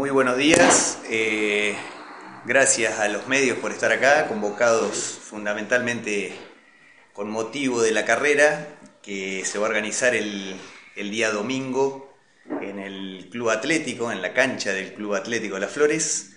Muy buenos días. Gracias a los medios por estar acá, convocados fundamentalmente con motivo de la carrera que se va a organizar el día domingo en el Club Atlético, en la cancha del Club Atlético Las Flores,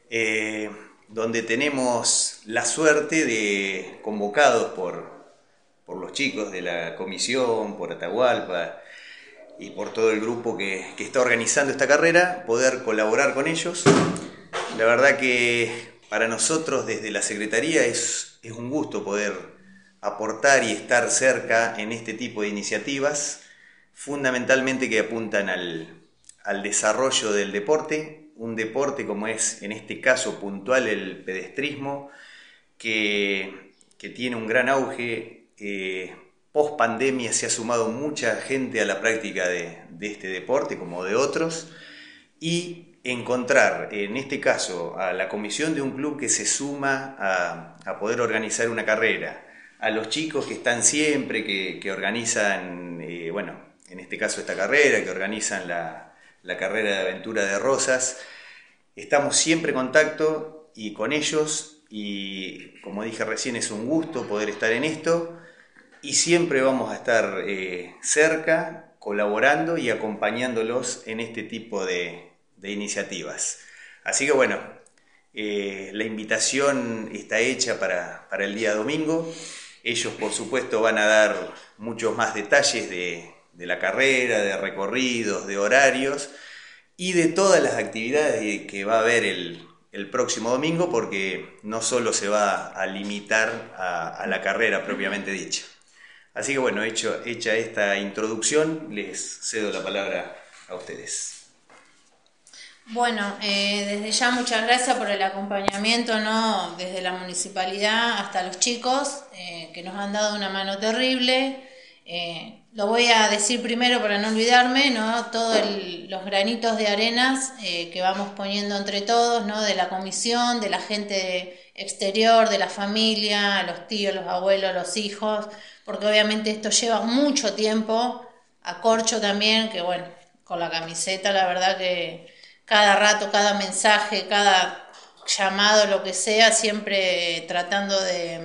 donde tenemos la suerte de, convocados por los chicos de la comisión, por Atahualpa y por todo el grupo que está organizando esta carrera, poder colaborar con ellos. La verdad que para nosotros desde la Secretaría es un gusto poder aportar y estar cerca en este tipo de iniciativas, fundamentalmente que apuntan al desarrollo del deporte, un deporte como es en este caso puntual el pedestrismo, que tiene un gran auge. Post pandemia se ha sumado mucha gente a la práctica de este deporte como de otros, y encontrar en este caso a la comisión de un club que se suma a poder organizar una carrera, a los chicos que están siempre, que organizan, en este caso esta carrera, que organizan la carrera de aventura de Rosas. Estamos siempre en contacto y con ellos, y como dije recién, es un gusto poder estar en esto, y siempre vamos a estar cerca, colaborando y acompañándolos en este tipo de iniciativas. Así que bueno, la invitación está hecha para el día domingo. Ellos por supuesto van a dar muchos más detalles de la carrera, de recorridos, de horarios y de todas las actividades que va a haber el próximo domingo, porque no solo se va a limitar a la carrera propiamente dicha. Así que bueno, hecha esta introducción, les cedo la palabra a ustedes. Bueno, desde ya muchas gracias por el acompañamiento, ¿no? Desde la municipalidad hasta los chicos, que nos han dado una mano terrible. Lo voy a decir primero para no olvidarme, ¿no? Todos los granitos de arenas que vamos poniendo entre todos, ¿no? De la comisión, de la gente exterior, de la familia, los tíos, los abuelos, los hijos, porque obviamente esto lleva mucho tiempo, a corcho también, que bueno, con la camiseta la verdad que cada rato, cada mensaje, cada llamado, lo que sea, siempre tratando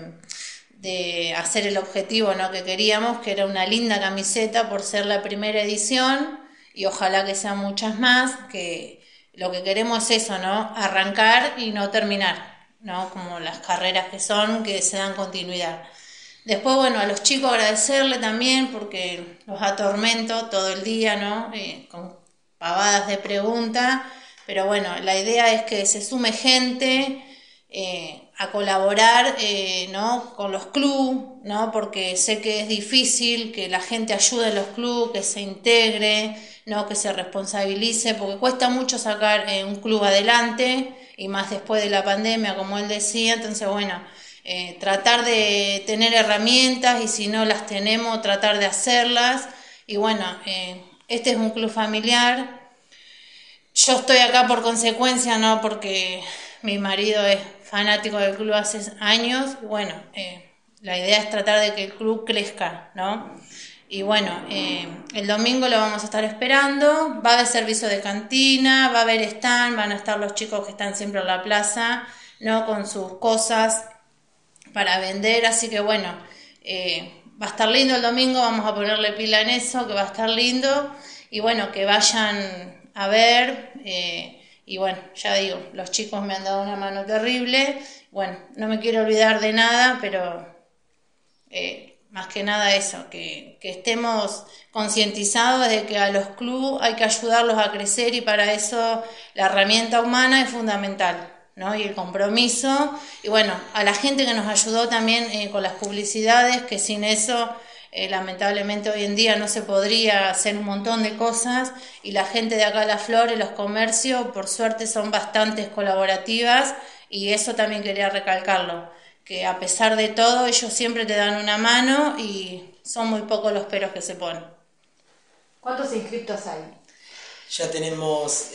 de hacer el objetivo, ¿no? Que queríamos, que era una linda camiseta por ser la primera edición, y ojalá que sean muchas más, que lo que queremos es eso, ¿no? Arrancar y no terminar, ¿no? Como las carreras que son, que se dan continuidad. Después, bueno, a los chicos agradecerle también porque los atormento todo el día, ¿no? Con pavadas de preguntas, pero bueno, la idea es que se sume gente a colaborar, ¿no? Con los clubes, ¿no? Porque sé que es difícil que la gente ayude a los clubes, que se integre, ¿no? Que se responsabilice, porque cuesta mucho sacar un club adelante, y más después de la pandemia, como él decía. Entonces, bueno, tratar de tener herramientas, y si no las tenemos, tratar de hacerlas. Y bueno, este es un club familiar. Yo estoy acá por consecuencia, no porque mi marido es fanático del club hace años. Y bueno, la idea es tratar de que el club crezca, ¿no? Y bueno, el domingo lo vamos a estar esperando. Va a haber servicio de cantina, va a haber stand, van a estar los chicos que están siempre en la plaza, ¿no? Con sus cosas para vender. Así que bueno, va a estar lindo el domingo, vamos a ponerle pila en eso, que va a estar lindo. Y bueno, que vayan a ver, y bueno, ya digo, los chicos me han dado una mano terrible. Bueno, no me quiero olvidar de nada, pero más que nada eso, que estemos concientizados de que a los clubes hay que ayudarlos a crecer, y para eso la herramienta humana es fundamental, ¿no? Y el compromiso, y bueno, a la gente que nos ayudó también con las publicidades, que sin eso lamentablemente hoy en día no se podría hacer un montón de cosas, y la gente de acá de Las Flores, los comercios, por suerte son bastante colaborativas, y eso también quería recalcarlo, que a pesar de todo ellos siempre te dan una mano, y son muy pocos los peros que se ponen. ¿Cuántos inscriptos hay? Ya tenemos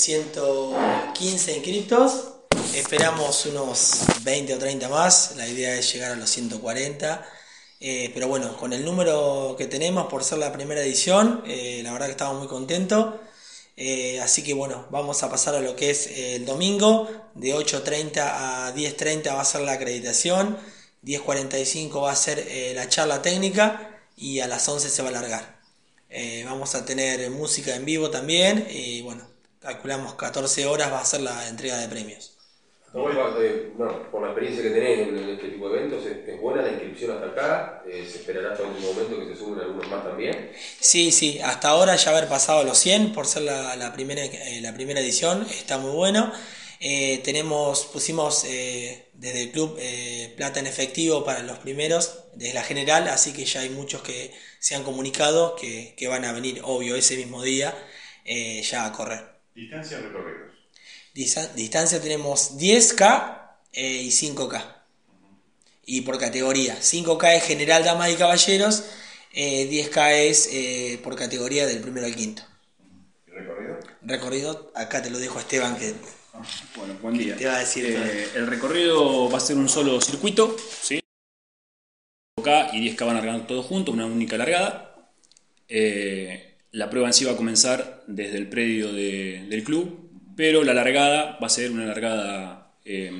115 inscriptos, esperamos unos 20 o 30 más, la idea es llegar a los 140. Pero bueno, con el número que tenemos por ser la primera edición, la verdad que estamos muy contentos. Así que bueno, vamos a pasar a lo que es el domingo. De 8:30 a 10:30 va a ser la acreditación. 10:45 va a ser la charla técnica y a las 11 se va a largar. Vamos a tener música en vivo también y bueno, calculamos 14 horas va a ser la entrega de premios. Por la experiencia que tenés en este tipo de eventos, ¿es buena la inscripción hasta acá? ¿Se esperará hasta el último momento que se suben algunos más también? Sí, hasta ahora ya haber pasado los 100 por ser la primera edición, está muy bueno. Pusimos desde el club plata en efectivo para los primeros, desde la general, así que ya hay muchos que se han comunicado que van a venir, obvio, ese mismo día ya a correr. ¿Distancia recorridos? Distancia tenemos 10K y 5K. Y por categoría, 5K es general, damas y caballeros, 10K es por categoría del primero al quinto. ¿Y recorrido? Recorrido, acá te lo dejo a Esteban que... Bueno, buen día. Te va a decir el recorrido va a ser un solo circuito, ¿sí? 5K y 10K van a largar todos juntos, una única largada. La prueba en sí va a comenzar desde el predio del club, pero la largada va a ser una largada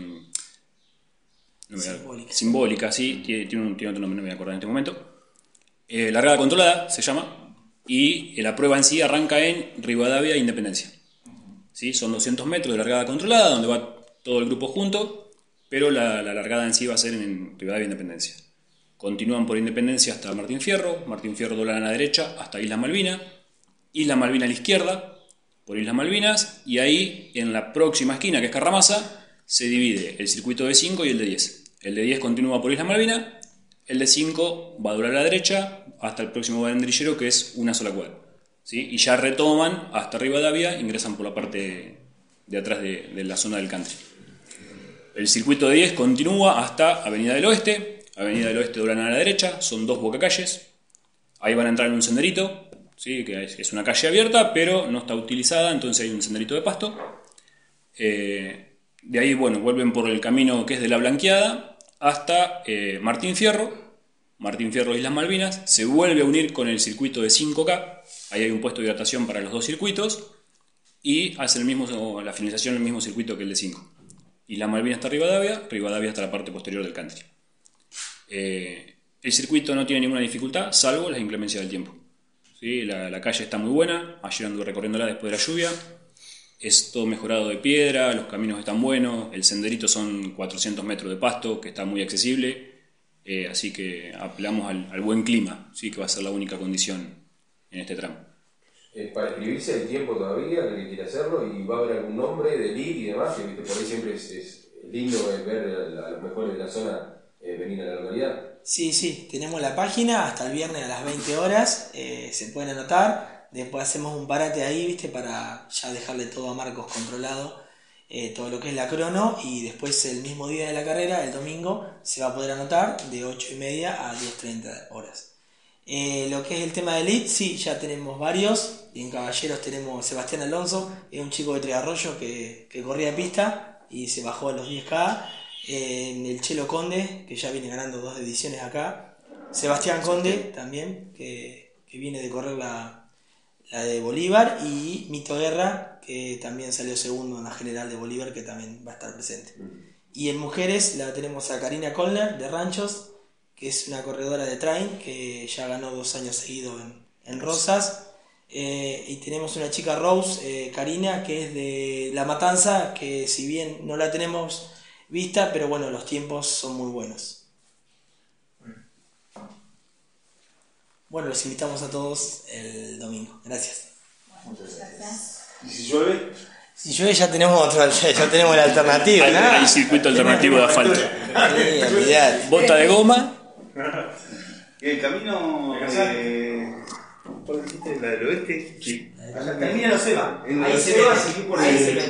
simbólica, sí, tiene otro nombre, no me voy a acordar en este momento. Largada controlada se llama, y la prueba en sí arranca en Rivadavia e Independencia. ¿Sí? Son 200 metros de largada controlada, donde va todo el grupo junto, pero la largada en sí va a ser en Rivadavia e Independencia. Continúan por Independencia hasta Martín Fierro doblan a la derecha hasta Islas Malvinas, Islas Malvinas a la izquierda, por Islas Malvinas, y ahí en la próxima esquina, que es Carramasa, se divide el circuito de 5 y el de 10. El de 10 continúa por Islas Malvinas, el de 5 va a doblar a la derecha hasta el próximo banderillero, que es una sola cuadra. ¿Sí? Y ya retoman hasta Rivadavia, ingresan por la parte de atrás de la zona del country. El circuito de 10 continúa hasta Avenida del Oeste. Avenida del Oeste doblan a la derecha, son 2 bocacalles. Ahí van a entrar en un senderito, ¿sí? Que es una calle abierta, pero no está utilizada, entonces hay un senderito de pasto. De ahí, bueno, vuelven por el camino que es de la Blanqueada hasta Martín Fierro, Islas Malvinas, se vuelve a unir con el circuito de 5K, ahí hay un puesto de hidratación para los dos circuitos, y hace la finalización del mismo circuito que el de 5. Islas Malvinas hasta Rivadavia hasta la parte posterior del country. El circuito no tiene ninguna dificultad, salvo las inclemencias del tiempo. ¿Sí? La calle está muy buena, ayer anduve recorriéndola después de la lluvia, es todo mejorado de piedra, los caminos están buenos, el senderito son 400 metros de pasto, que está muy accesible. Así que apelamos al buen clima, ¿sí? Que va a ser la única condición en este tramo. Para escribirse hay tiempo todavía, el que quiere hacerlo, y va a haber algún nombre de lead y demás, que ¿viste? Por ahí siempre es lindo ver a los mejores de la zona venir a la localidad. Sí, tenemos la página hasta el viernes a las 20 horas, se pueden anotar, después hacemos un parate ahí, ¿viste? Para ya dejarle todo a Marcos controlado. Todo lo que es la crono, y después el mismo día de la carrera, el domingo, se va a poder anotar de 8:30 a 10:30 horas. Lo que es el tema de elite, sí, ya tenemos varios, y en caballeros tenemos Sebastián Alonso, es un chico de Tres Arroyos que corría pista y se bajó a los 10K. En el Chelo Conde, que ya viene ganando 2 ediciones acá, Sebastián Conde también, que viene de correr la de Bolívar, y Mito Guerra, que también salió segundo en la general de Bolívar, que también va a estar presente. Y en mujeres la tenemos a Karina Kollner de Ranchos, que es una corredora de train, que ya ganó 2 años seguidos en Rosas. Y tenemos una chica Rose, Karina, que es de La Matanza, que si bien no la tenemos vista, pero bueno, los tiempos son muy buenos. Bueno, los invitamos a todos el domingo. Gracias. Muchas gracias. ¿Y si llueve? Si llueve ya tenemos la alternativa, ¿no? Hay circuito alternativo de asfalto. Sí, olvidate. Bota de goma. ¿Y el camino? ¿Cuál dijiste? ¿La del oeste? Sí. Termina los Eva. Ahí se va, seguir por ahí.